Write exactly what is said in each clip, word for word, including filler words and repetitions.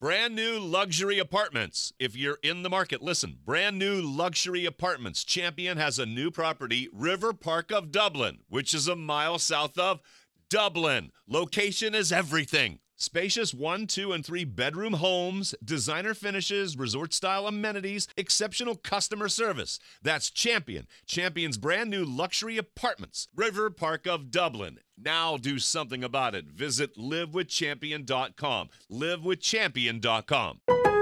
Brand new luxury apartments. If you're in the market, listen. Brand new luxury apartments. Champion has a new property, River Park of Dublin, which is a mile south of Dublin. Location is everything. Spacious one, two, and three bedroom homes, designer finishes, resort-style amenities, exceptional customer service. That's Champion. Champion's brand new luxury apartments, River Park of Dublin. Now do something about it. Visit live with champion dot com. live with champion dot com.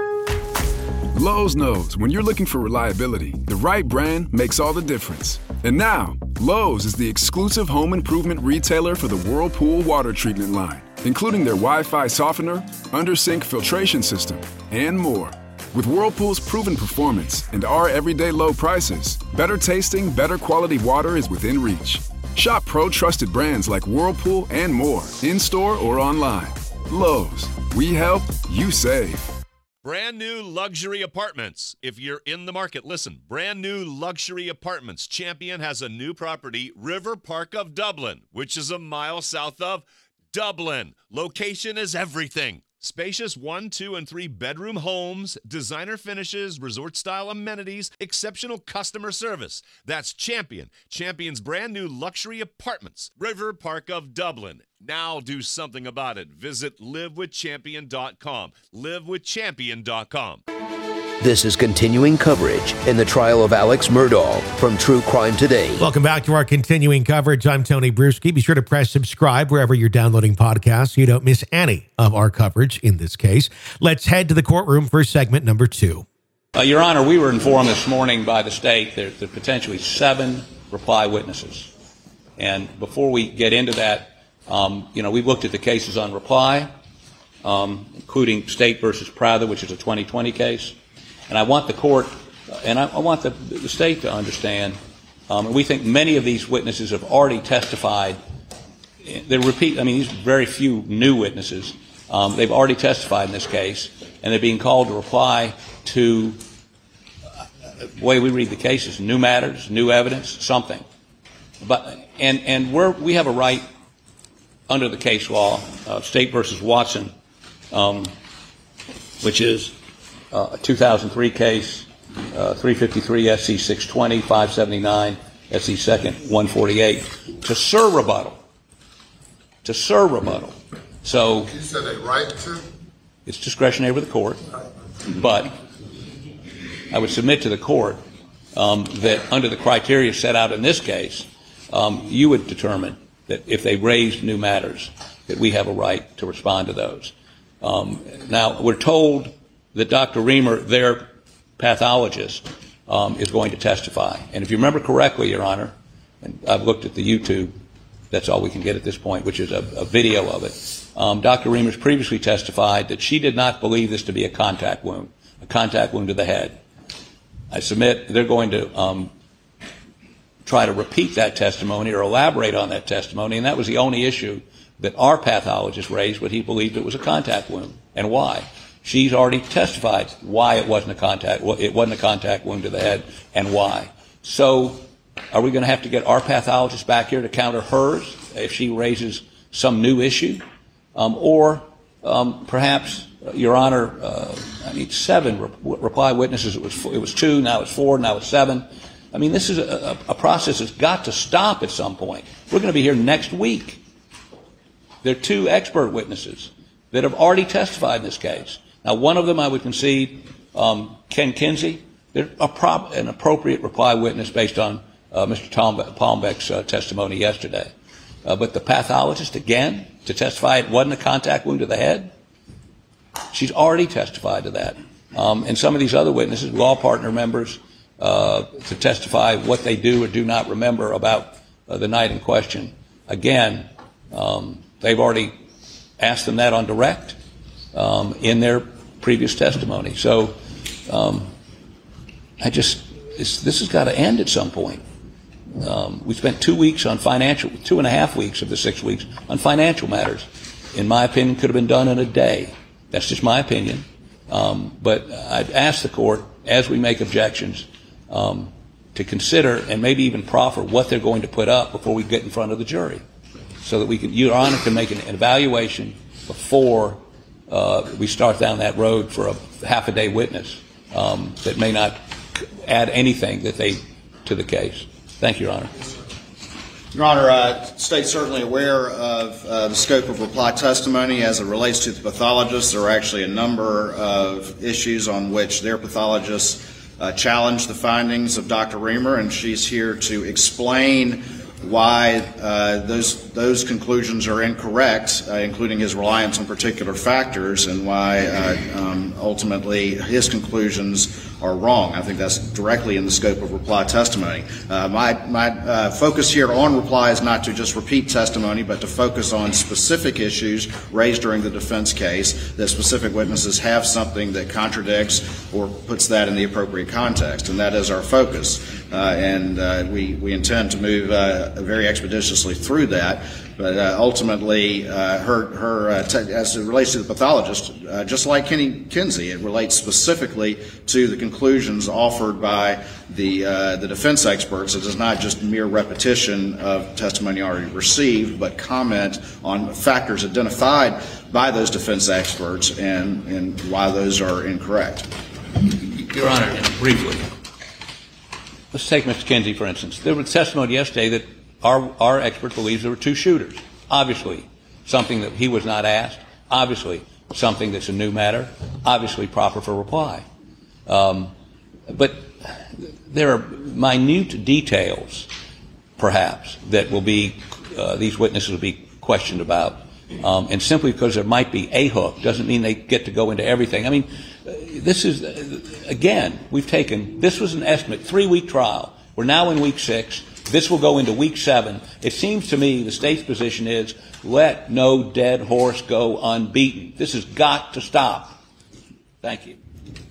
Lowe's knows when you're looking for reliability, the right brand makes all the difference. And now, Lowe's is the exclusive home improvement retailer for the Whirlpool water treatment line, including their Wi-Fi softener, under-sink filtration system, and more. With Whirlpool's proven performance and our everyday low prices, better tasting, better quality water is within reach. Shop pro-trusted brands like Whirlpool and more, in-store or online. Lowe's, we help, you save. Brand new luxury apartments. If you're in the market, listen. Brand new luxury apartments. Champion has a new property, River Park of Dublin, which is a mile south of Dublin. Location is everything. Spacious one, two, and three bedroom homes, designer finishes, resort-style amenities, exceptional customer service. That's Champion. Champion's brand new luxury apartments, River Park of Dublin. Now do something about it. Visit live with champion dot com. live with champion dot com. This is continuing coverage in the trial of Alex Murdaugh from True Crime Today. Welcome back to our continuing coverage. I'm Tony Bruschi. Be sure to press subscribe wherever you're downloading podcasts so you don't miss any of our coverage in this case. Let's head to the courtroom for segment number two. Uh, Your Honor, we were informed this morning by the state that there are potentially seven reply witnesses. And before we get into that, um, you know, we've looked at the cases on reply, um, including State versus Prather, which is a twenty twenty case. And I want the court, and I, I want the, the state to understand, um, and we think many of these witnesses have already testified. They repeat, I mean, these are very few new witnesses. Um, they've already testified in this case, and they're being called to reply to, uh, the way we read the cases, new matters, new evidence, something. But and and we're, we have a right under the case law, uh, State versus Watson, um, which is Uh, a two thousand three case, uh, three fifty-three S C six twenty, five seventy-nine S C second, one forty-eight, to sur rebuttal. To sur rebuttal. So you said a right to? It's discretionary with the court, but I would submit to the court um, that under the criteria set out in this case, um, you would determine that if they raised new matters, that we have a right to respond to those. Um, now, we're told that Doctor Reamer, their pathologist, um, is going to testify. And if you remember correctly, Your Honor, and I've looked at the YouTube, that's all we can get at this point, which is a, a video of it. Um, Doctor Reamer's previously testified that she did not believe this to be a contact wound, a contact wound to the head. I submit they're going to um, try to repeat that testimony or elaborate on that testimony, and that was the only issue that our pathologist raised, but he believed it was a contact wound, and why. She's already testified why it wasn't a contact, it wasn't a contact wound to the head, and why. So, are we going to have to get our pathologist back here to counter hers if she raises some new issue, um, or um, perhaps, uh, Your Honor, uh, I need seven re- reply witnesses. It was it was two, now it's four, now it's seven. I mean, this is a, a process that's got to stop at some point. We're going to be here next week. There are two expert witnesses that have already testified in this case. Now, one of them I would concede, um, Ken Kinsey, they're a prop, an appropriate reply witness based on uh, Mister Palmbe- Palmbeck's uh, testimony yesterday. Uh, but the pathologist, again, to testify it wasn't a contact wound to the head, she's already testified to that. Um, and some of these other witnesses, law partner members, uh, to testify what they do or do not remember about uh, the night in question. Again, um, they've already asked them that on direct um, in their previous testimony. So um, I just, this, this has got to end at some point. Um, we spent two weeks on financial, two and a half weeks of the six weeks on financial matters. In my opinion, could have been done in a day. That's just my opinion. Um, but I'd ask the court, as we make objections, um, to consider and maybe even proffer what they're going to put up before we get in front of the jury, so that we can, Your Honor, can make an evaluation before uh, we start down that road for a half a day witness um, that may not add anything that they to the case. Thank you, Your Honor. Your Honor, uh, State's certainly aware of uh, the scope of reply testimony as it relates to the pathologists. There are actually a number of issues on which their pathologists uh, challenge the findings of Doctor Reamer, and she's here to explain why uh, those those conclusions are incorrect, uh, including his reliance on particular factors, and why uh, um, ultimately his conclusions are wrong. I think that's directly in the scope of reply testimony. Uh, my my uh, focus here on reply is not to just repeat testimony, but to focus on specific issues raised during the defense case, that specific witnesses have something that contradicts or puts that in the appropriate context, and that is our focus. Uh, and uh, we, we intend to move uh, very expeditiously through that. But uh, ultimately, uh, her, her uh, te- as it relates to the pathologist, uh, just like Kenny Kinsey, it relates specifically to the conclusions offered by the uh, the defense experts. It is not just mere repetition of testimony already received, but comment on factors identified by those defense experts and, and why those are incorrect. Your Honor, briefly, let's take Mister Kinsey, for instance. There was testimony yesterday that Our, our expert believes there were two shooters. Obviously, something that he was not asked. Obviously, something that's a new matter. Obviously, proper for reply. Um, but there are minute details, perhaps, that will be, uh, these witnesses will be questioned about. Um, and simply because there might be a hook doesn't mean they get to go into everything. I mean, uh, this is, uh, again, we've taken, this was an estimate, three-week trial. We're now in week six. This will go into week seven. It seems to me the state's position is let no dead horse go unbeaten. This has got to stop. Thank you.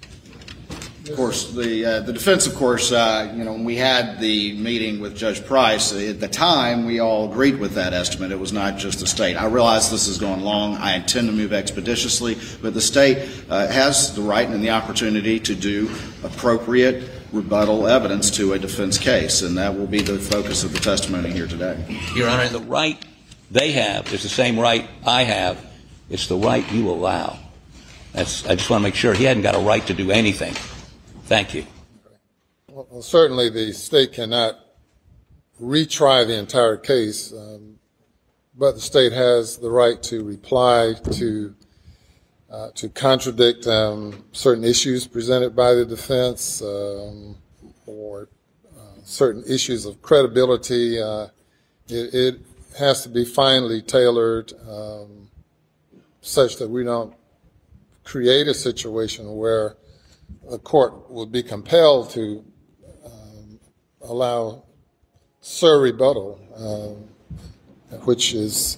Of course, the uh, the defense, of course, uh, you know, when we had the meeting with Judge Price, at the time we all agreed with that estimate. It was not just the state. I realize this is going long. I intend to move expeditiously, but the state uh, has the right and the opportunity to do appropriate rebuttal evidence to a defense case, and that will be the focus of the testimony here today. Your Honor, the right they have is the same right I have. It's the right you allow. That's, I just want to make sure he hadn't got a right to do anything. Thank you. Well, certainly the state cannot retry the entire case, um, but the state has the right to reply to Uh, to contradict um, certain issues presented by the defense um, or uh, certain issues of credibility. Uh, it, it has to be finely tailored um, such that we don't create a situation where a court will be compelled to um, allow sur rebuttal, um, which is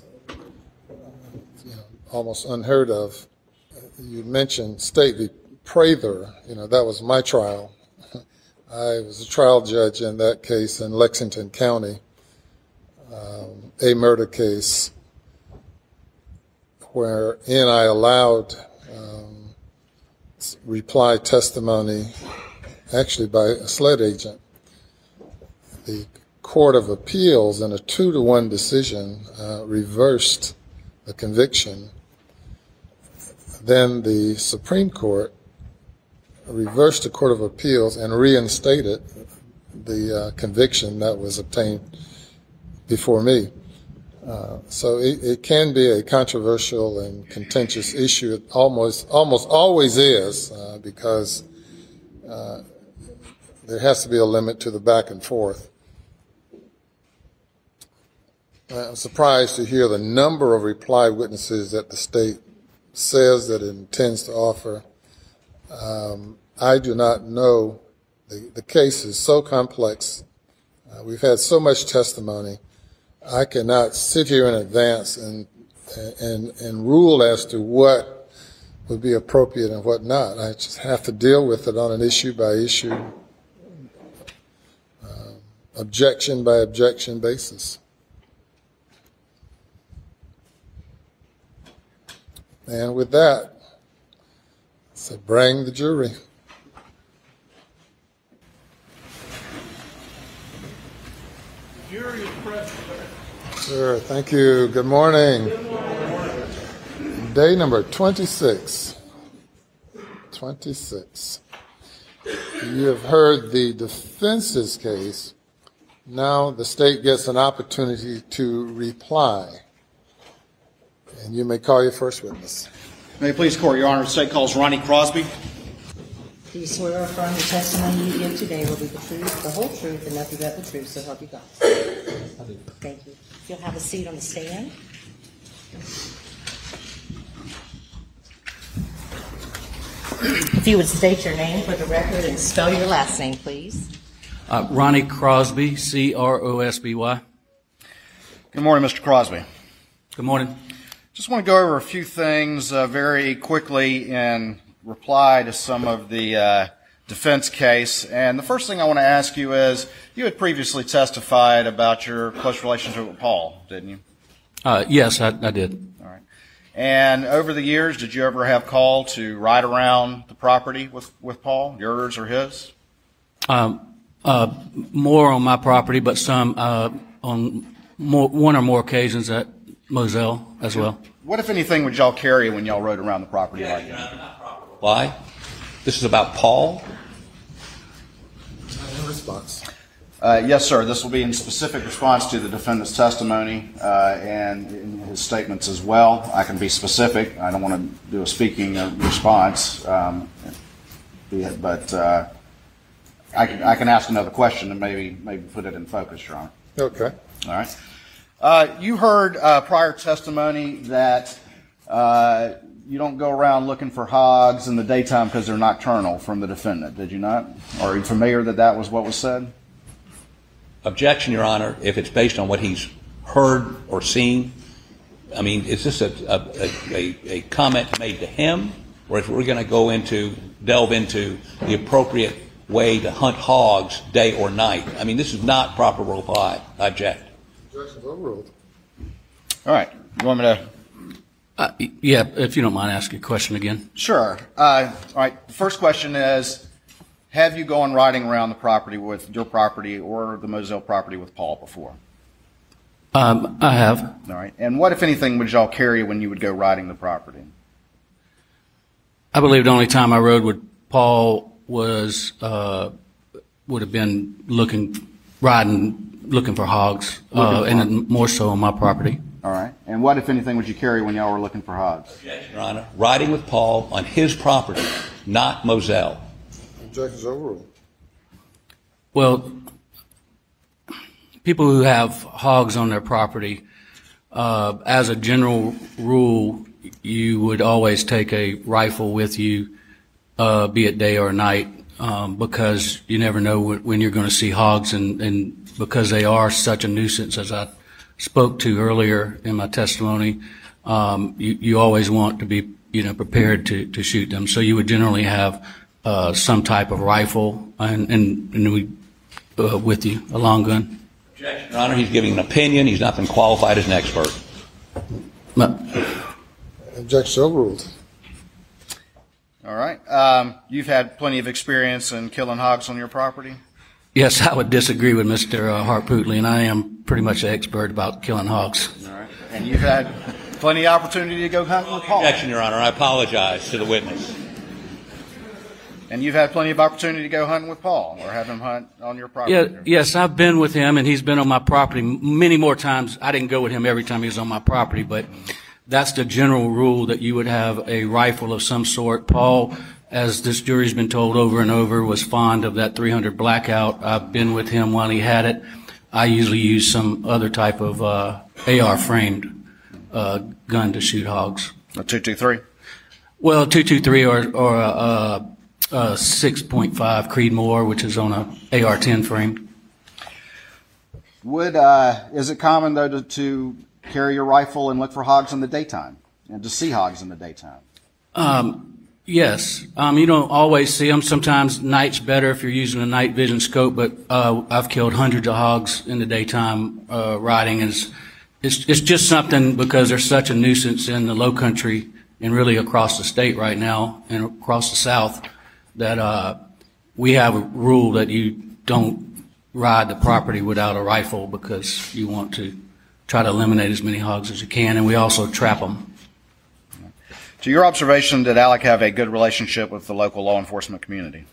you know, almost unheard of. You mentioned State v. Prather. You know, that was my trial. I was a trial judge in that case in Lexington County, um, a murder case wherein I allowed um, reply testimony actually by a SLED agent. The Court of Appeals, in a two to one decision, uh, reversed the conviction. Then the Supreme Court reversed the Court of Appeals and reinstated the uh, conviction that was obtained before me. Uh, so it, it can be a controversial and contentious issue. It almost almost always is uh, because uh, there has to be a limit to the back and forth. I'm surprised to hear the number of reply witnesses that the state says that it intends to offer. Um, I do not know. The, the case is so complex. Uh, we've had so much testimony. I cannot sit here in advance and, and, and rule as to what would be appropriate and what not. I just have to deal with it on an issue by issue, uh, objection by objection basis. And with that, so bring the jury. Jury is present. Sure, thank you. Good morning. Good morning. Day number twenty-six. twenty-six. You have heard the defense's case. Now the state gets an opportunity to reply. And you may call your first witness. May it please the court, Your Honor, the state calls Ronnie Crosby. Do you swear or affirm the testimony you give today will be the truth, the whole truth, and nothing but the truth, so help you God? I do. Thank you. You'll have a seat on the stand. If you would state your name for the record and spell your last name, please. Uh, Ronnie Crosby, C R O S B Y. Good morning, Mister Crosby. Good morning. Just want to go over a few things uh, very quickly in reply to some of the uh, defense case. And the first thing I want to ask you is, you had previously testified about your close relationship with Paul, didn't you? Uh, yes, I, I did. All right. And over the years, did you ever have call to ride around the property with, with Paul, yours or his? Um, uh, more on my property, but some uh, on more, one or more occasions at Moselle as well. What, if anything, would y'all carry when y'all rode around the property like that? Why? This is about Paul? In response. Uh, yes, sir. This will be in specific response to the defendant's testimony uh, and in his statements as well. I can be specific. I don't want to do a speaking uh, response, um, but uh, I can I can ask another question and maybe maybe put it in focus, Your Honor. Okay. All right. Uh, you heard uh, prior testimony that uh, you don't go around looking for hogs in the daytime because they're nocturnal from the defendant, did you not? Are you familiar that that was what was said? Objection, Your Honor, if it's based on what he's heard or seen. I mean, is this a, a, a, a comment made to him, or if we're going to go into, delve into the appropriate way to hunt hogs day or night? I mean, this is not proper reply. I object. Objection's overruled. All right. You want me to? Uh, yeah, if you don't mind asking a question again. Sure. Uh, all right. The first question is, have you gone riding around the property with your property or the Moselle property with Paul before? Um, I have. All right. And what, if anything, would y'all carry when you would go riding the property? I believe the only time I rode with Paul was uh, would have been looking, riding, looking for hogs, uh, and more so on my property. All right. And what, if anything, would you carry when y'all were looking for hogs? Objection, Your Honor. Riding with Paul on his property, not Moselle. Objection's overruled. Well, people who have hogs on their property, uh, as a general rule, you would always take a rifle with you, uh, be it day or night, um, because you never know when you're going to see hogs, and, and because they are such a nuisance, as I spoke to earlier in my testimony, um, you, you always want to be, you know, prepared to, to shoot them. So you would generally have Uh, some type of rifle and, and, and we, uh, with you, a long gun. Objection, Your Honor. He's giving an opinion. He's not been qualified as an expert. No. Objection overruled. All right. Um, you've had plenty of experience in killing hogs on your property? Yes, I would disagree with Mister Uh, Hart-Pootley, and I am pretty much an expert about killing hogs. All right. And you've had plenty of opportunity to go hunting with Paul? Objection, Your Honor. I apologize to the witness. And you've had plenty of opportunity to go hunting with Paul or have him hunt on your property? Yeah, yes, I've been with him, and he's been on my property many more times. I didn't go with him every time he was on my property, but that's the general rule, that you would have a rifle of some sort. Paul, as this jury's been told over and over, was fond of that three hundred Blackout. I've been with him while he had it. I usually use some other type of uh, A R-framed uh, gun to shoot hogs. A two two three? Well, two two three or, or a... Uh, Uh, six point five Creedmoor, which is on a A R ten frame. Would uh, is it common though to, to carry your rifle and look for hogs in the daytime and to see hogs in the daytime? Um, yes, um, you don't always see them. Sometimes night's better if you're using a night vision scope. But uh, I've killed hundreds of hogs in the daytime uh, riding, and it's, it's it's just something because there's such a nuisance in the Low Country and really across the state right now and across the South, that uh, we have a rule that you don't ride the property without a rifle because you want to try to eliminate as many hogs as you can, and we also trap them. To your observation, did Alec have a good relationship with the local law enforcement community?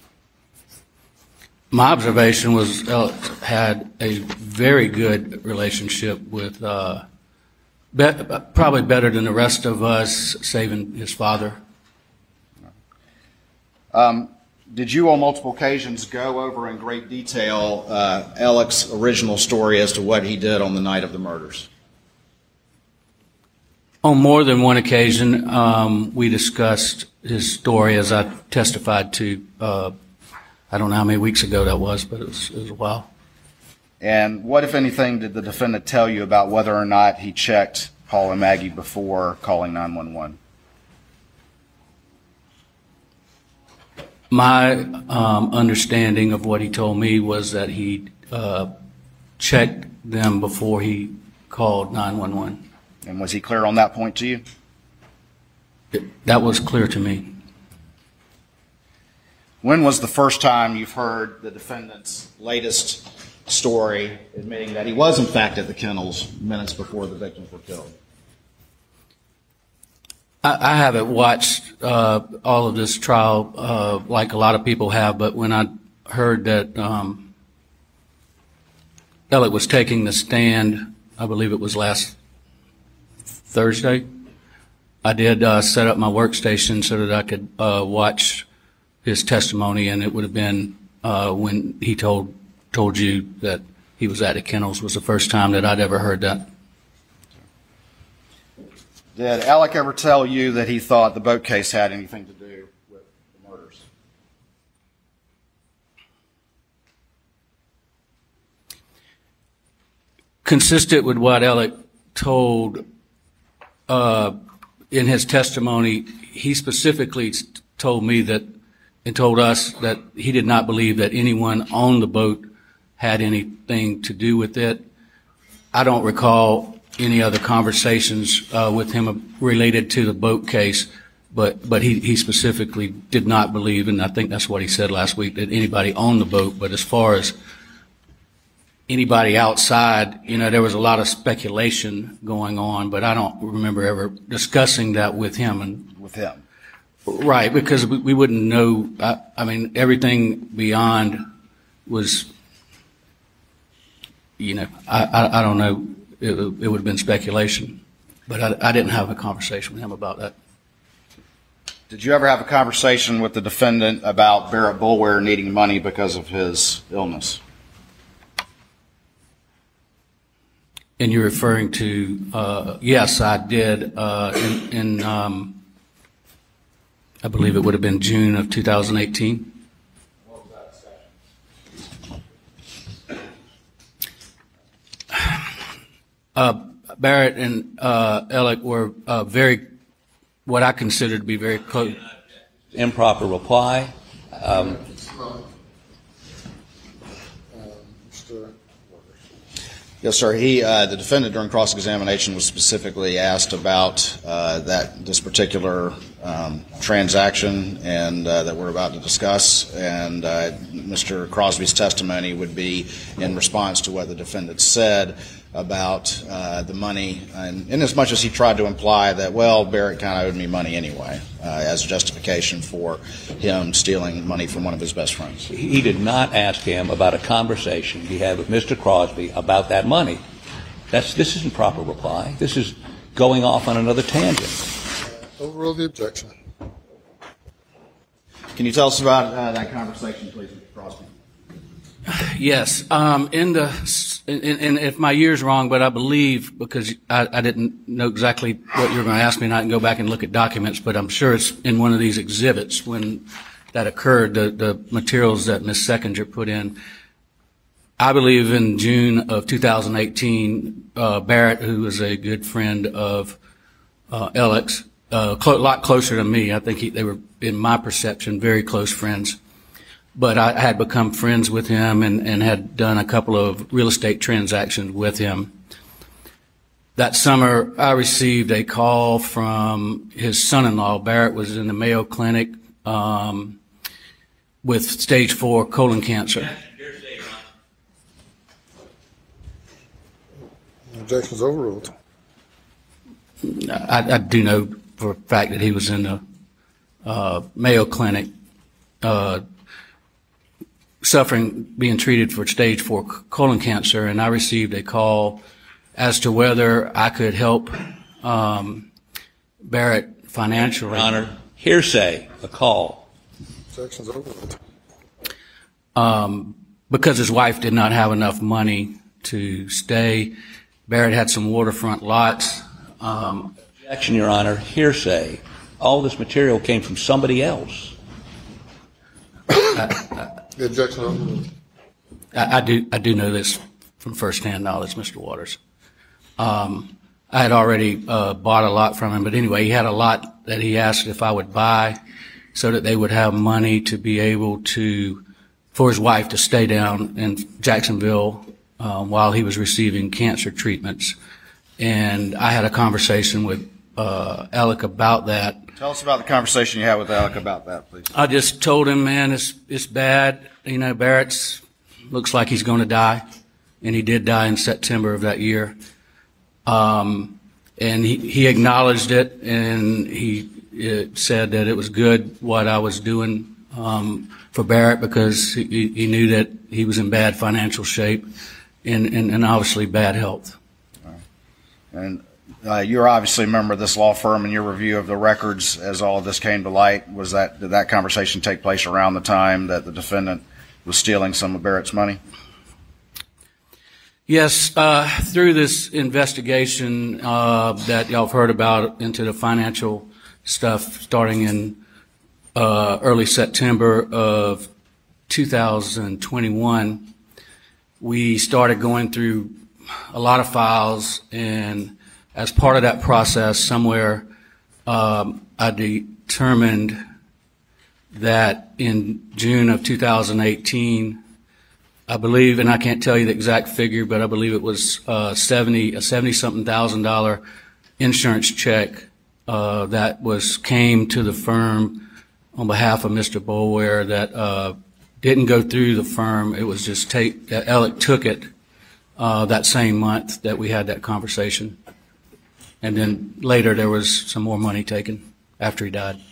My observation was Alec had a very good relationship with, uh, be, probably better than the rest of us, saving his father. Um, did you on multiple occasions go over in great detail uh, Alec's original story as to what he did on the night of the murders? On more than one occasion, um, we discussed his story as I testified to, uh, I don't know how many weeks ago that was, but it was, it was a while. And what, if anything, did the defendant tell you about whether or not he checked Paul and Maggie before calling nine one one? My um, understanding of what he told me was that he uh, checked them before he called nine one one. And was he clear on that point to you? It, that was clear to me. When was the first time you've heard the defendant's latest story admitting that he was in fact at the kennels minutes before the victims were killed? I, I haven't watched uh, all of this trial uh, like a lot of people have, but when I heard that um, Alec was taking the stand, I believe it was last Thursday, I did uh, set up my workstation so that I could uh, watch his testimony, and it would have been uh, when he told told you that he was at the kennels was the first time that I'd ever heard that. Did Alec ever tell you that he thought the boat case had anything to do with the murders? Consistent with what Alec told uh, in his testimony, he specifically told me that and told us that he did not believe that anyone on the boat had anything to do with it. I don't recall any other conversations uh, with him related to the boat case, but but he, he specifically did not believe, and I think that's what he said last week, that anybody on the boat. But as far as anybody outside, you know, there was a lot of speculation going on, but I don't remember ever discussing that with him. And with him. Right, because we, we wouldn't know. I, I mean, everything beyond was, you know, I, I, I don't know. It, it would have been speculation, but I, I didn't have a conversation with him about that. Did you ever have a conversation with the defendant about Barrett Boulware needing money because of his illness? And you're referring to, uh, yes, I did, uh, in, in um, I believe it would have been June of two thousand eighteen. What was that discussion? Uh, Barrett and uh, Alec were uh, very, what I consider to be very close. Improper reply. Um, Yes, sir. He, uh, the defendant during cross-examination was specifically asked about uh, that this particular um, transaction and uh, that we're about to discuss, and uh, Mister Crosby's testimony would be in response to what the defendant said about uh, the money, and in as much as he tried to imply that, well, Barrett kind of owed me money anyway, uh, as justification for him stealing money from one of his best friends. He did not ask him about a conversation he had with Mister Crosby about that money. That's, this isn't proper reply. This is going off on another tangent. Overrule the objection. Can you tell us about uh, that conversation, please, Mister Crosby? Yes. Um, in the, and, and if my year's wrong, but I believe, because I, I didn't know exactly what you were going to ask me, and I can go back and look at documents, but I'm sure it's in one of these exhibits when that occurred, the, the materials that Miz Seckinger put in. I believe in June of two thousand eighteen, uh, Barrett, who was a good friend of uh, Alec's, a uh, lot closer to me. I think he, they were, in my perception, very close friends. But I had become friends with him and, and had done a couple of real estate transactions with him. That summer, I received a call from his son-in-law. Barrett was in the Mayo Clinic um, with stage four colon cancer. Objection is overruled. I, I do know for the fact that he was in the uh, Mayo Clinic uh, suffering, being treated for stage four colon cancer, and I received a call as to whether I could help um, Barrett financially. Your Honor, hearsay, a call. Objection's over. Um, because his wife did not have enough money to stay. Barrett had some waterfront lots. Um, Objection, Your Honor, hearsay. All this material came from somebody else. The objection over. I, I do I do know this from firsthand knowledge, Mister Waters. Um, I had already uh, bought a lot from him, but anyway, he had a lot that he asked if I would buy so that they would have money to be able to, for his wife to stay down in Jacksonville um, while he was receiving cancer treatments. And I had a conversation with uh, Alec about that. Tell us about the conversation you had with Alec about that, please. I just told him, man, it's it's bad. You know, Barrett's looks like he's going to die, and he did die in September of that year. Um, and he, he acknowledged it, and he it said that it was good what I was doing um, for Barrett because he, he knew that he was in bad financial shape and, and, and obviously bad health. And uh, you're obviously a member of this law firm, and your review of the records as all of this came to light, was that, did that conversation take place around the time that the defendant was stealing some of Barrett's money? Yes, uh, through this investigation uh, that y'all have heard about into the financial stuff starting in uh, early September of two thousand twenty-one, we started going through a lot of files, and as part of that process, somewhere um, I determined that in June of two thousand eighteen, I believe, and I can't tell you the exact figure, but I believe it was uh, seventy a seventy something thousand dollar insurance check uh, that was came to the firm on behalf of Mister Boulware that uh, didn't go through the firm. It was just take uh, Alec took it uh, that same month that we had that conversation, and then later there was some more money taken after he died.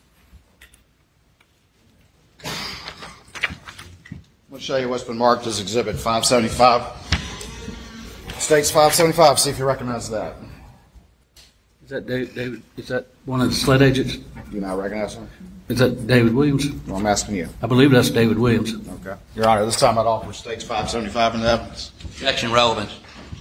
We'll show you what's been marked as Exhibit five seventy-five. States five seventy-five. See if you recognize that. Is that David? David is that one of the sled agents? Do you not recognize him? Is that David Williams? Well, I'm asking you. I believe that's David Williams. Okay. Your Honor, this time I'd offer States five seventy-five in the evidence. Objection, relevance.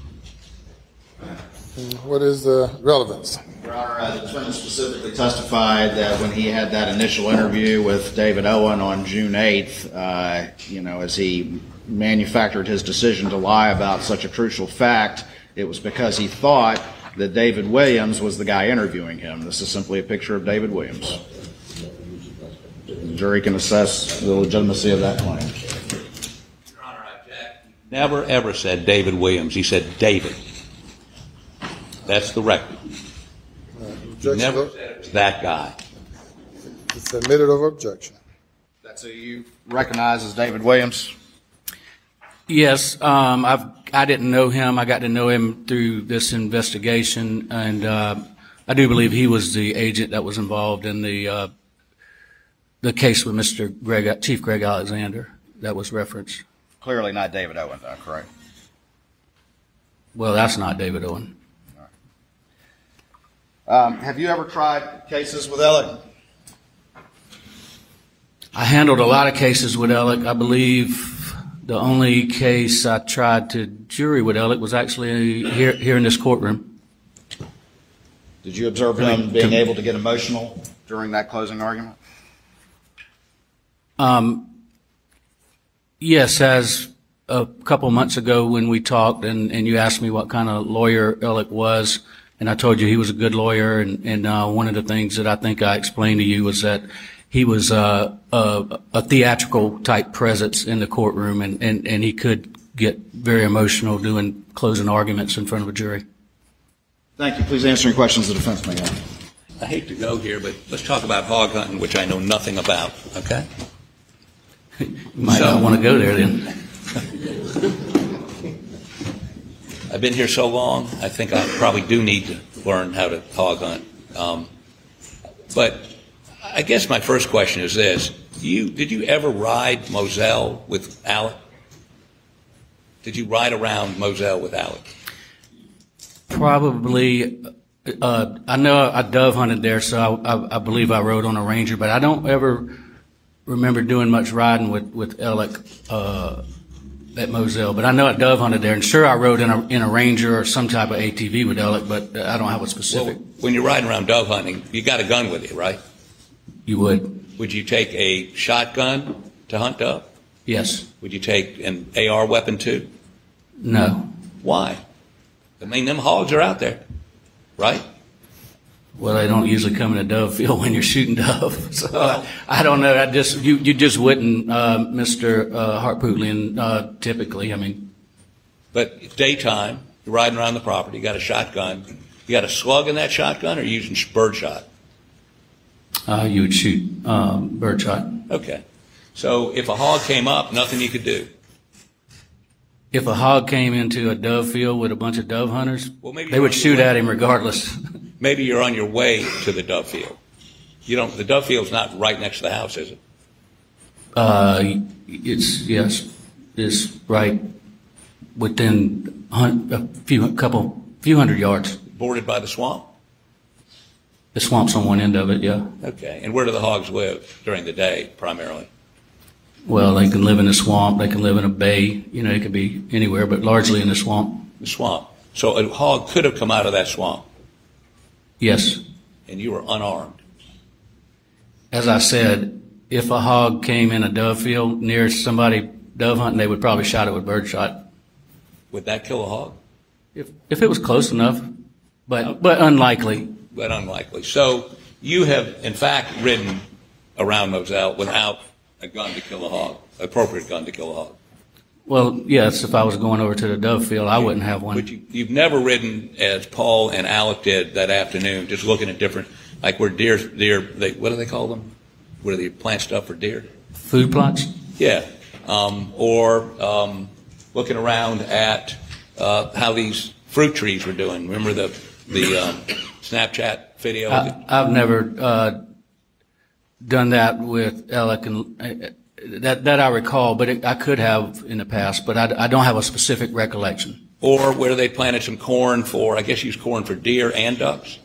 What is the relevance? Your Honor, uh, the defendant specifically testified that when he had that initial interview with David Owen on June eighth, uh, you know, as he manufactured his decision to lie about such a crucial fact, it was because he thought that David Williams was the guy interviewing him. This is simply a picture of David Williams. The jury can assess the legitimacy of that claim. Your Honor, I object. Never ever said David Williams. He said David. That's the record. Objection. Never said it was that guy. It's admitted over objection. That's who you recognize as David Williams? Yes, um, I've, I didn't know him. I got to know him through this investigation, and uh, I do believe he was the agent that was involved in the uh, the case with Mister Greg, Chief Greg Alexander that was referenced. Clearly not David Owen, though, correct? Well, that's not David Owen. Um, have you ever tried cases with Alec? I handled a lot of cases with Alec. I believe the only case I tried to jury with Alec was actually here here in this courtroom. Did you observe him being able to get emotional during that closing argument? Um, yes, as a couple months ago when we talked and, and you asked me what kind of lawyer Alec was, and I told you he was a good lawyer, and, and uh, one of the things that I think I explained to you was that he was uh, a, a theatrical type presence in the courtroom, and, and, and he could get very emotional doing closing arguments in front of a jury. Thank you. Please answer any questions the defense may have. I hate to go here, but let's talk about hog hunting, which I know nothing about, okay? You might So- not want to go there then. I've been here so long, I think I probably do need to learn how to hog hunt. Um, But I guess my first question is this. You, did you ever ride Moselle with Alec? Did you ride around Moselle with Alec? Probably. Uh, I know I dove hunted there, so I, I, I believe I rode on a Ranger, but I don't ever remember doing much riding with, with Alec uh, at Moselle. But I know I dove hunted there, and sure I rode in a, in a Ranger or some type of A T V with Alec, but I don't have a specific. Well, when you're riding around dove hunting, you got a gun with you, right? You would. Would you take a shotgun to hunt dove? Yes. Would you take an A R weapon too? No. Why? I mean, them hogs are out there, right? Well, they don't usually come in a dove field when you're shooting dove. So well, I, I don't know. I just you, you just wouldn't, uh, Mister Uh, Harpootlian, uh, typically. I mean, but daytime, you're riding around the property. You got a shotgun. You got a slug in that shotgun, or are you using bird shot? Uh, you would shoot um, bird shot. Okay. So if a hog came up, nothing you could do. If a hog came into a dove field with a bunch of dove hunters, well, maybe they would shoot at him regardless. Maybe you're on your way to the dove field. You don't. The dove field's not right next to the house, is it? Uh, it's yes, it's right within a few, a couple, few hundred yards. Bordered by the swamp. The swamp's on one end of it, yeah. Okay. And where do the hogs live during the day, primarily? Well, they can live in the swamp. They can live in a bay. You know, it could be anywhere, but largely in the swamp. The swamp. So a hog could have come out of that swamp. Yes. And you were unarmed. As I said, if a hog came in a dove field near somebody dove hunting, they would probably shot it with bird shot. Would that kill a hog? If if it was close enough, but okay. but unlikely. But unlikely. So you have, in fact, ridden around Moselle without a gun to kill a hog, appropriate gun to kill a hog. Well, yes, if I was going over to the dove field, I wouldn't have one. But you, you've never ridden as Paul and Alec did that afternoon, just looking at different, like where deer, deer, they, what do they call them? Where do they plant stuff for deer? Food plots? Yeah. Um, or um, looking around at uh, how these fruit trees were doing. Remember the the um, Snapchat video? I, I've never uh, done that with Alec and. Uh, That that I recall, but it, I could have in the past, but I, I don't have a specific recollection. Or where they planted some corn for, I guess, use corn for deer and ducks?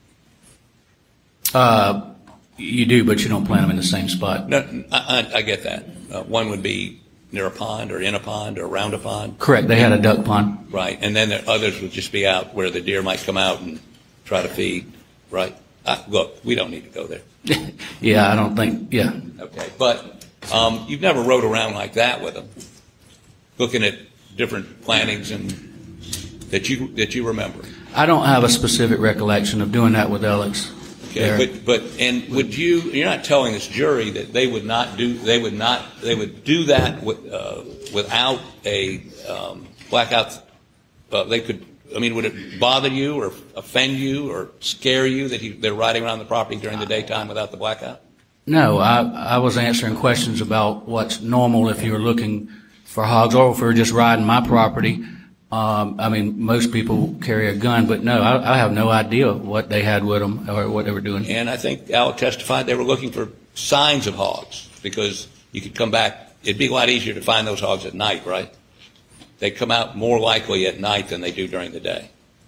Uh, you do, but you don't plant them in the same spot. No, I, I, I get that. Uh, one would be near a pond or in a pond or around a pond. Correct. They had a duck pond. Right. And then the others would just be out where the deer might come out and try to feed. Right. Uh, look, we don't need to go there. Yeah, I don't think, yeah. Okay. But Um, you've never rode around like that with them, looking at different plantings and that you that you remember. I don't have a specific recollection of doing that with Alex. Okay, but but and would you? You're not telling this jury that they would not do. They would not. They would do that with, uh, without a um, blackout. Uh, they could. I mean, would it bother you or offend you or scare you that he, they're riding around the property during the daytime without the blackout? No, I, I was answering questions about what's normal if you were looking for hogs or if we were just riding my property. Um, I mean, most people carry a gun, but no, I, I have no idea what they had with them or what they were doing. And I think Alec testified they were looking for signs of hogs because you could come back. It'd be a lot easier to find those hogs at night, right? They come out more likely at night than they do during the day.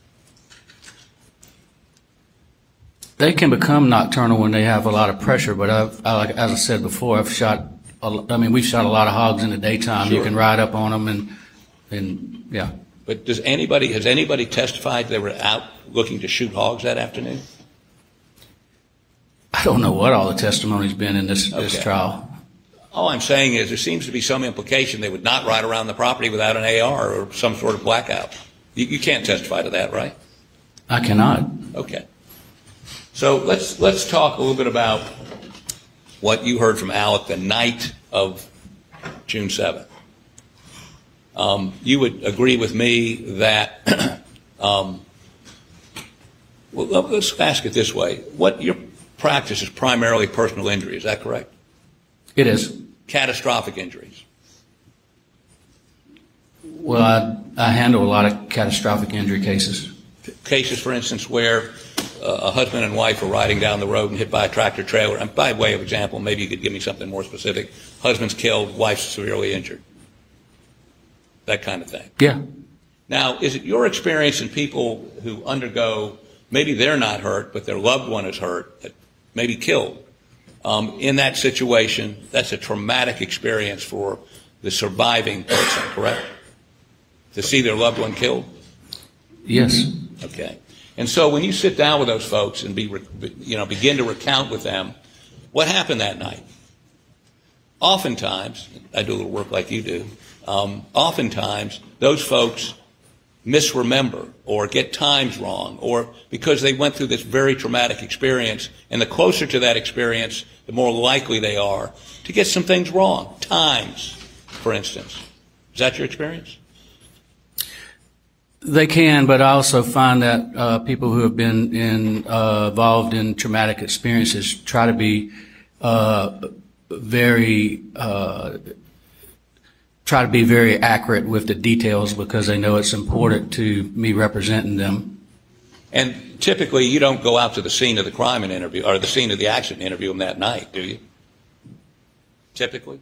They can become nocturnal when they have a lot of pressure, but I've, I, like, as I said before, I've shot, a, I mean, we've shot a lot of hogs in the daytime. Sure. You can ride up on them and, and yeah. But does anybody, has anybody testified they were out looking to shoot hogs that afternoon? I don't know what all the testimony's been in this, okay. this trial. All I'm saying is there seems to be some implication they would not ride around the property without an A R or some sort of blackout. You, you can't testify to that, right? I cannot. Okay. So let's let's talk a little bit about what you heard from Alec the night of June seventh. Um, you would agree with me that, um, well, let's ask it this way. What your practice is primarily personal injury, is that correct? It is. Catastrophic injuries. Well, I, I handle a lot of catastrophic injury cases. Cases, for instance, where a husband and wife are riding down the road and hit by a tractor trailer. And by way of example, maybe you could give me something more specific. Husband's killed, wife's severely injured. That kind of thing. Yeah. Now, is it your experience in people who undergo, maybe they're not hurt, but their loved one is hurt, maybe killed, um, in that situation, that's a traumatic experience for the surviving person, correct? To see their loved one killed? Yes. Okay. And so when you sit down with those folks and be, you know, begin to recount with them what happened that night, oftentimes, I do a little work like you do, um, oftentimes those folks misremember or get times wrong, or because they went through this very traumatic experience, and the closer to that experience, the more likely they are to get some things wrong. Times, for instance. Is that your experience? They can, but I also find that uh, people who have been in, uh, involved in traumatic experiences try to be uh, very uh, try to be very accurate with the details because they know it's important to me representing them. And typically, you don't go out to the scene of the crime and interview, or the scene of the accident and interview them that night, do you? Typically?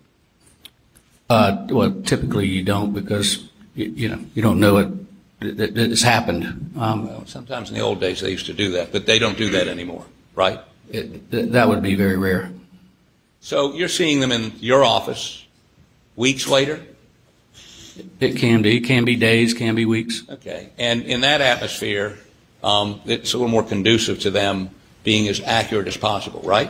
Uh, well, typically you don't because you, you know you don't know it. That it's happened. Um, well, sometimes in the old days they used to do that, but they don't do that anymore, right? It, th- that would be very rare. So you're seeing them in your office weeks later? It can be. It can be days, can be weeks. Okay. And in that atmosphere, um, it's a little more conducive to them being as accurate as possible, right?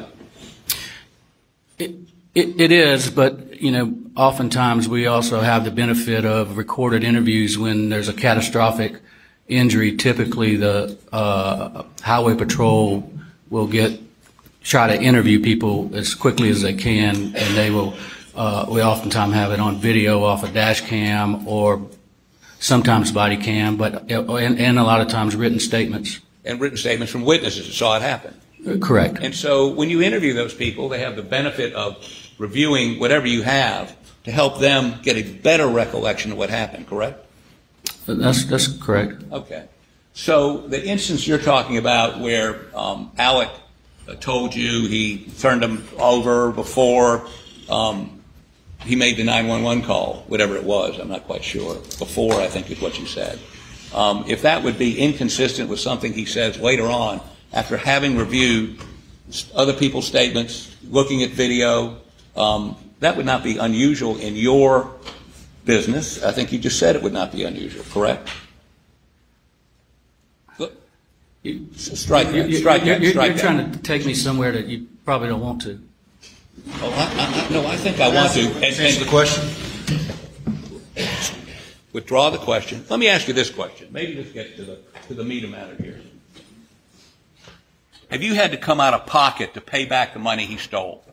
It, it, it is, but, you know, oftentimes we also have the benefit of recorded interviews when there's a catastrophic injury. Typically, the uh, highway patrol will get try to interview people as quickly as they can, and they will. Uh, we oftentimes have it on video off a dash cam or sometimes body cam, but and, and a lot of times written statements. And written statements from witnesses that saw it happen. Correct. And so when you interview those people, they have the benefit of reviewing whatever you have to help them get a better recollection of what happened, correct? That's that's correct. Okay. So the instance you're talking about where um, Alec uh, told you he turned him over before um, he made the nine one one call, whatever it was, I'm not quite sure. Before, I think is what you said. Um, if that would be inconsistent with something he says later on, after having reviewed other people's statements, looking at video, um, that would not be unusual in your business. I think you just said it would not be unusual, correct? Look, you, strike that, you, strike you're, that, you're, strike you're that. trying to take me somewhere that you probably don't want to. Oh, I, I, no, I think I want to. And, Answer the question. Withdraw the question. Let me ask you this question. Maybe let's get to the to the meat of the matter here. Have you had to come out of pocket to pay back the money he stole?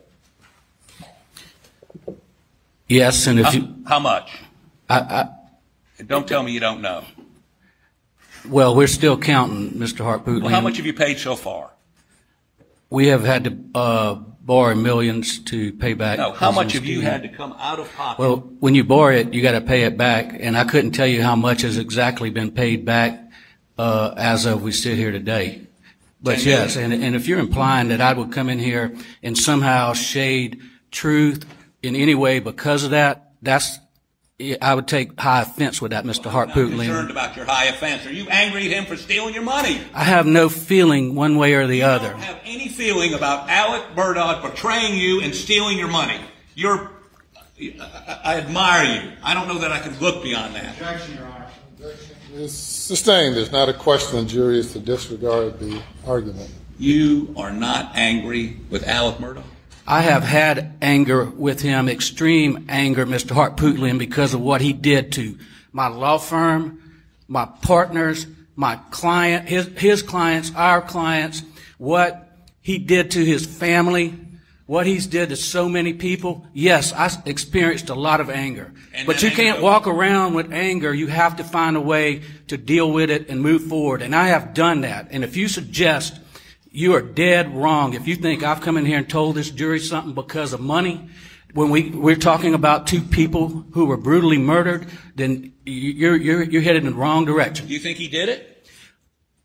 Yes, and if how, you, how much? I, I, don't tell me you don't know. Well, we're still counting, Mister Harpootlian. Well, how much have you paid so far? We have had to uh, borrow millions to pay back. No, how much have you had to come out of pocket? Well, when you borrow it, you got to pay it back, and I couldn't tell you how much has exactly been paid back uh, as of we sit here today. But yes, and, and if you're implying that I would come in here and somehow shade truth in any way because of that, that's I would take high offense with that, Mister Well, Harpootlian. I'm concerned about your high offense. Are you angry at him for stealing your money? I have no feeling one way or the you other. I don't have any feeling about Alec Murdaugh betraying you and stealing your money. You're, I, I admire you. I don't know that I can look beyond that. Objection, Your Honor. Objection is sustained. There's not a question. The jury is to disregard the argument. You are not angry with Alec Murdaugh? I have had anger with him, extreme anger, Mister Harpootlian, because of what he did to my law firm, my partners, my client, his, his clients, our clients, what he did to his family, what he's did to so many people. Yes, I experienced a lot of anger. And but you can't goes- walk around with anger. You have to find a way to deal with it and move forward. And I have done that. And if you suggest you are dead wrong if you think I've come in here and told this jury something because of money. When we, we're talking about two people who were brutally murdered, then you're, you're, you're headed in the wrong direction. Do you think he did it?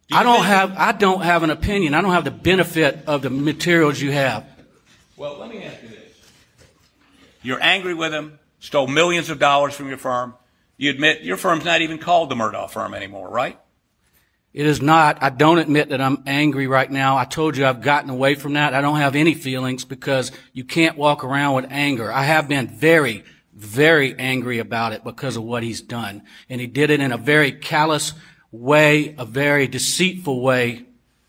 I don't have, I don't have an opinion. I don't have the benefit of the materials you have. Well, let me ask you this. You're angry with him, stole millions of dollars from your firm. You admit your firm's not even called the Murdaugh firm anymore, right? It is not. I don't admit that I'm angry right now. I told you I've gotten away from that. I don't have any feelings because you can't walk around with anger. I have been very, very angry about it because of what he's done. And he did it in a very callous way, a very deceitful way.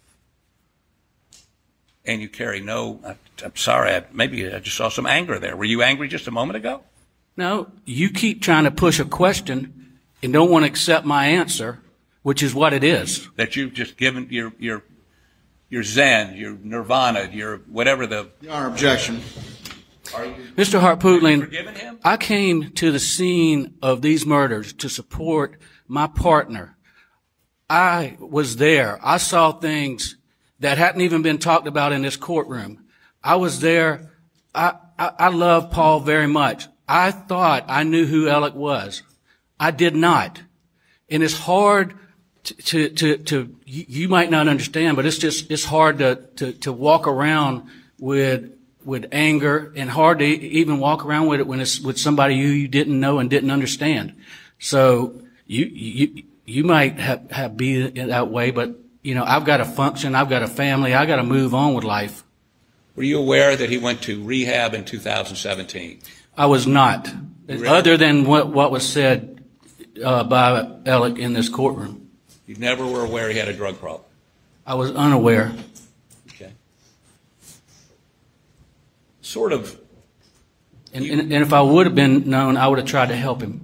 And you carry no, I'm sorry, I, maybe I just saw some anger there. Were you angry just a moment ago? No, you keep trying to push a question and don't want to accept my answer, which is what it is. That you've just given your, your, your Zen, your Nirvana, your whatever the... Your Honor, objection. Are you, Mister Harpootlian, forgiven him? I came to the scene of these murders to support my partner. I was there. I saw things that hadn't even been talked about in this courtroom. I was there. I, I, I love Paul very much. I thought I knew who Alec was. I did not. And it's hard to, to, to, to you, you might not understand, but it's just, it's hard to, to, to walk around with, with anger and hard to even walk around with it when it's with somebody who you didn't know and didn't understand. So you, you, you might have, have be that way, but you know, I've got to function. I've got a family. I've got to move on with life. Were you aware that he went to rehab in two thousand seventeen? I was not, Really? other than what, what was said uh, by Alec in this courtroom. You never were aware he had a drug problem? I was unaware. Okay. Sort of. And, and, and if I would have been known, I would have tried to help him.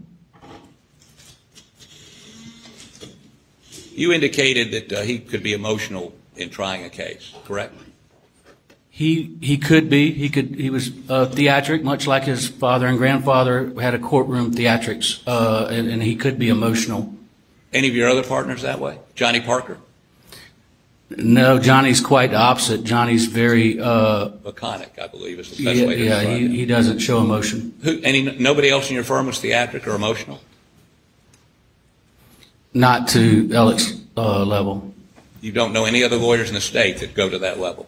You indicated that uh, he could be emotional in trying a case, correct? He he could be. He could. He was uh, theatric, much like his father and grandfather had a courtroom theatrics, uh, and, and he could be emotional. Any of your other partners that way? Johnny Parker? No, Johnny's quite the opposite. Johnny's very uh, laconic, I believe, is the best yeah, way to yeah. describe He, it. he doesn't show emotion. Who, any nobody else in your firm was theatric or emotional? Not to Alec's uh, level. You don't know any other lawyers in the state that go to that level?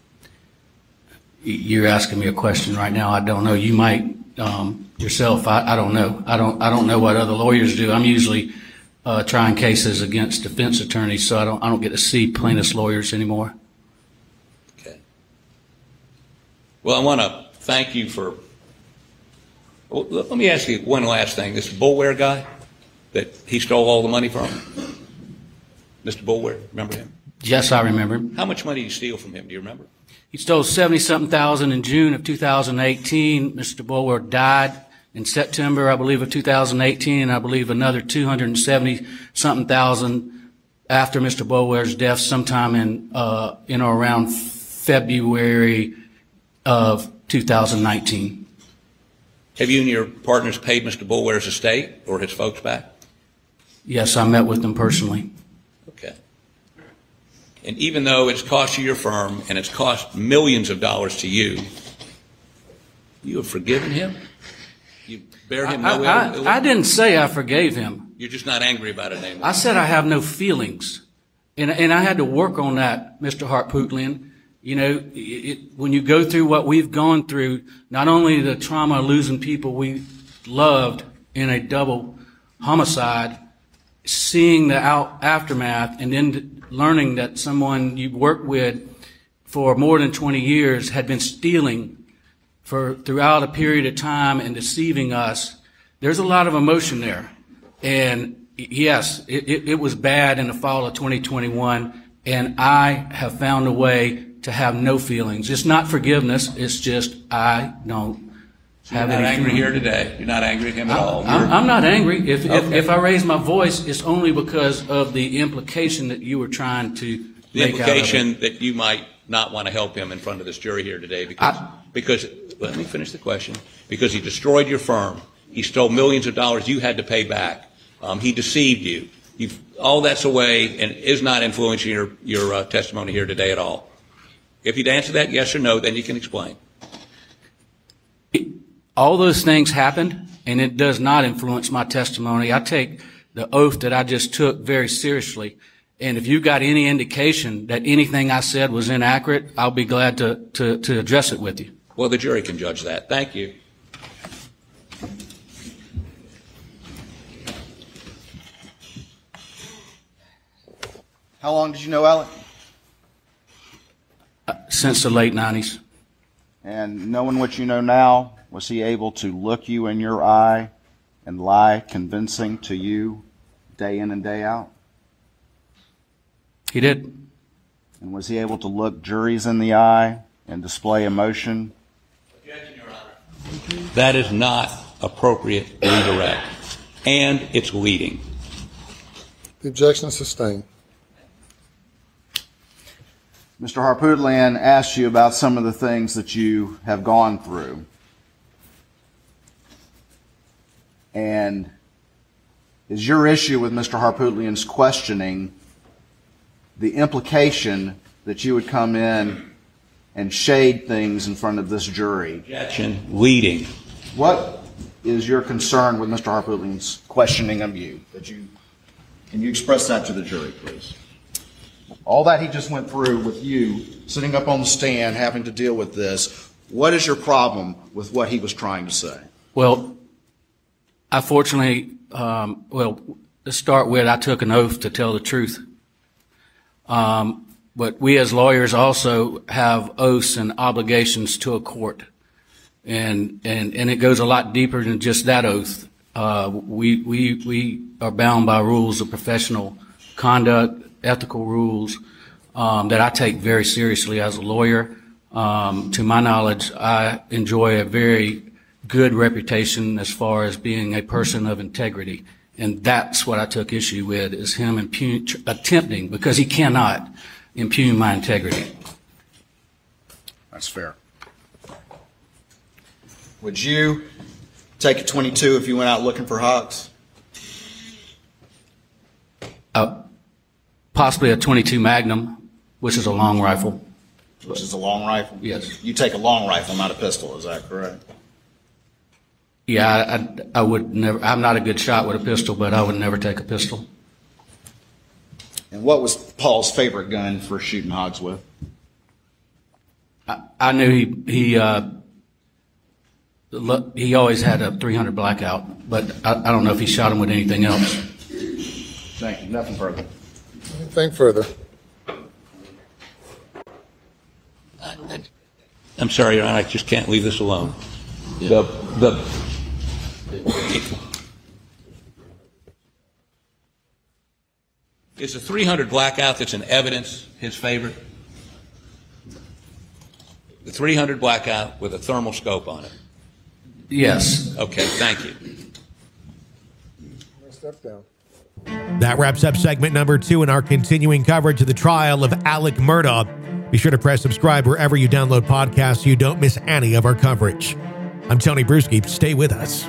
You're asking me a question right now. I don't know. You might um, yourself. I, I don't know. I don't. I don't know what other lawyers do. I'm usually uh, trying cases against defense attorneys, so I don't. I don't get to see plaintiffs' lawyers anymore. Okay. Well, I want to thank you for. Well, let me ask you one last thing. This Boulware guy that he stole all the money from, Mister Boulware, remember him? Yes, I remember him. How much money did you steal from him? Do you remember? He stole seventy-something thousand in June of two thousand eighteen. Mister Boulware died in September, I believe, of two thousand eighteen, and I believe another two hundred seventy-something thousand after Mister Boulware's death sometime in, uh, in or around February of two thousand nineteen. Have you and your partners paid Mister Boulware's estate or his folks back? Yes, I met with them personally. Okay. And even though it's cost you your firm and it's cost millions of dollars to you, you have forgiven him? You bear him I, no I, ill, ill I didn't say I forgave him. You're just not angry about it anymore. I said I have no feelings. And, and I had to work on that, Mister Harpootlian. You know, it, it, when you go through what we've gone through, not only the trauma of losing people we loved in a double homicide, seeing the out, aftermath, and then learning that someone you worked with for more than twenty years had been stealing for throughout a period of time and deceiving us, there's a lot of emotion there. And yes, it, it, it was bad in the fall of twenty twenty-one, and I have found a way to have no feelings. It's not forgiveness, it's just I don't So you're have not any angry feelings. here today. You're not angry at him at all. I'm, You're- I'm not angry. If, if Okay. if I raise my voice, it's only because of the implication that you were trying to the make implication out of it. that you might not want to help him in front of this jury here today because, I- because let me finish the question, because he destroyed your firm. He stole millions of dollars you had to pay back. Um, he deceived you. You've, all that's away and is not influencing your, your uh, testimony here today at all. If you'd answer that yes or no, then you can explain. All those things happened, and it does not influence my testimony. I take the oath that I just took very seriously, And if you've got any indication that anything I said was inaccurate, I'll be glad to, to, to address it with you. Well, the jury can judge that. Thank you. How long did you know Alec? Uh, since the late nineties. And knowing what you know now, was he able to look you in your eye and lie convincing to you day in and day out? He did. And was he able to look juries in the eye and display emotion? Objection, Your Honor. That is not appropriate redirect, and it's leading. The objection is sustained. Mister Harpootlian asked you about some of the things that you have gone through. And is your issue with Mister Harpootlian's questioning the implication that you would come in and shade things in front of this jury? Objection, leading. What is your concern with Mister Harpootlian's questioning of you? That you can you express that to the jury, please? All that he just went through with you, sitting up on the stand, having to deal with this, what is your problem with what he was trying to say? Well, I fortunately, um, well, to start with, I took an oath to tell the truth. Um, but we as lawyers also have oaths and obligations to a court. And, and, and it goes a lot deeper than just that oath. Uh, we, we, we are bound by rules of professional conduct, ethical rules, um, that I take very seriously as a lawyer. Um, to my knowledge, I enjoy a very good reputation as far as being a person of integrity. And that's what I took issue with, is him impugn, attempting, because he cannot impugn my integrity. That's fair. Would you take a twenty-two if you went out looking for hogs? Uh, possibly a twenty-two Magnum, which is a long rifle. Which is a long rifle? Yes. You take a long rifle, not a pistol, is that correct? Yeah, I, I, I would never, I'm not a good shot with a pistol, but I would never take a pistol. And what was Paul's favorite gun for shooting hogs with? I, I knew he, he, uh, he always had a three hundred Blackout, but I, I don't know if he shot him with anything else. Thank you. Nothing further. Anything further? I'm sorry, Your Honor, I just can't leave this alone. The, the, is the three hundred Blackout that's in evidence his favorite? The three hundred Blackout with a thermal scope on it? Yes. Okay, thank you. Step down. That wraps up segment number two in our continuing coverage of the trial of Alec Murdaugh. Be sure to press subscribe wherever you download podcasts so you don't miss any of our coverage. I'm Tony Bruschi. Stay with us.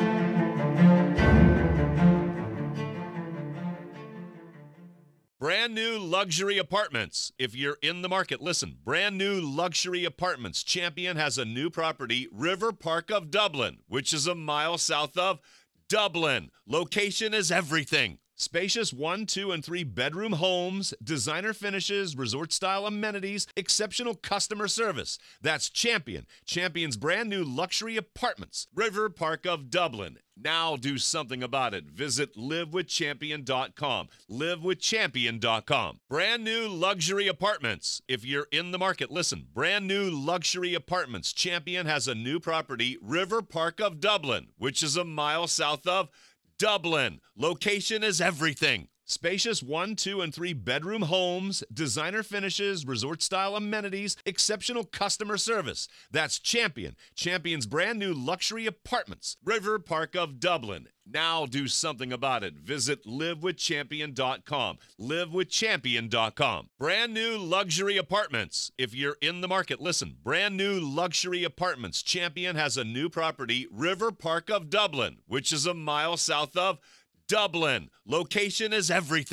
Brand new luxury apartments. If you're in the market, listen. Brand new luxury apartments. Champion has a new property, River Park of Dublin, which is a mile south of Dublin. Location is everything. Spacious one, two, and three bedroom homes, designer finishes, resort-style amenities, exceptional customer service. That's Champion. Champion's brand new luxury apartments, River Park of Dublin. Now do something about it. Visit live with champion dot com. live with champion dot com. Brand new luxury apartments. If you're in the market, listen. Brand new luxury apartments. Champion has a new property, River Park of Dublin, which is a mile south of Dublin. Location is everything. Spacious one, two, and three bedroom homes, designer finishes, resort-style amenities, exceptional customer service. That's Champion. Champion's brand new luxury apartments, River Park of Dublin. Now do something about it. Visit live with champion dot com. live with champion dot com. Brand new luxury apartments. If you're in the market, listen. Brand new luxury apartments. Champion has a new property, River Park of Dublin, which is a mile south of Dublin. Location is everything.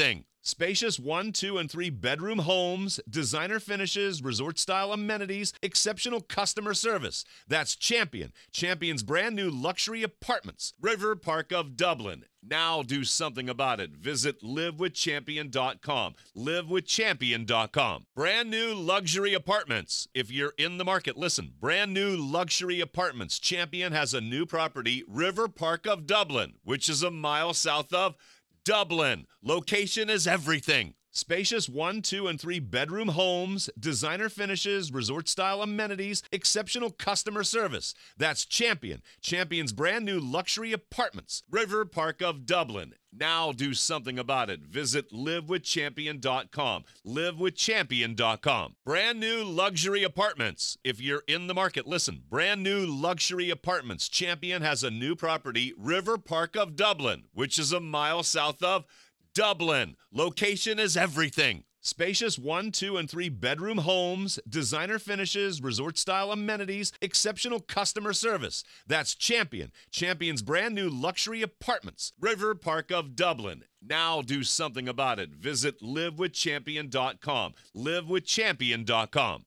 Spacious one, two, and three bedroom homes, designer finishes, resort-style amenities, exceptional customer service. That's Champion. Champion's brand new luxury apartments. River Park of Dublin. Now do something about it. Visit live with champion dot com. live with champion dot com. Brand new luxury apartments. If you're in the market, listen. Brand new luxury apartments. Champion has a new property, River Park of Dublin, which is a mile south of Dublin. Location is everything. Spacious one, two, and three bedroom homes, designer finishes, resort-style amenities, exceptional customer service. That's Champion. Champion's brand new luxury apartments. River Park of Dublin. Now do something about it. Visit live with champion dot com. live with champion dot com. Brand new luxury apartments. If you're in the market, listen. Brand new luxury apartments. Champion has a new property, River Park of Dublin, which is a mile south of Dublin. Location is everything. Spacious one, two, and three bedroom homes, designer finishes, resort-style amenities, exceptional customer service. That's Champion. Champion's brand new luxury apartments. River Park of Dublin. Now do something about it. Visit live with champion dot com. live with champion dot com.